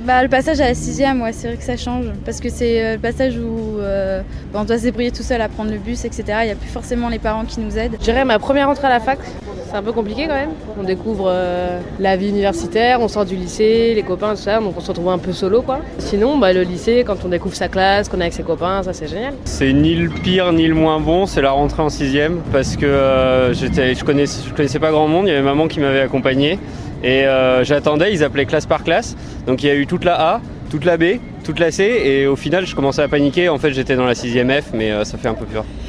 Le passage à la 6e, ouais, c'est vrai que ça change. Parce que c'est le passage où on doit se débrouiller tout seul à prendre le bus, etc. Il n'y a plus forcément les parents qui nous aident. Je dirais ma première entrée à la fac, c'est un peu compliqué quand même. On découvre la vie universitaire, on sort du lycée, les copains, tout ça, donc on se retrouve un peu solo, quoi. Sinon, le lycée, quand on découvre sa classe, qu'on est avec ses copains, ça c'est génial. C'est ni le pire ni le moins bon, c'est la rentrée en 6e parce que je connaissais pas grand monde, il y avait maman qui m'avait accompagné et j'attendais, ils appelaient classe par classe, donc il y a eu toute la A, toute la B, toute la C et au final je commençais à paniquer, en fait j'étais dans la 6e F mais ça fait un peu peur.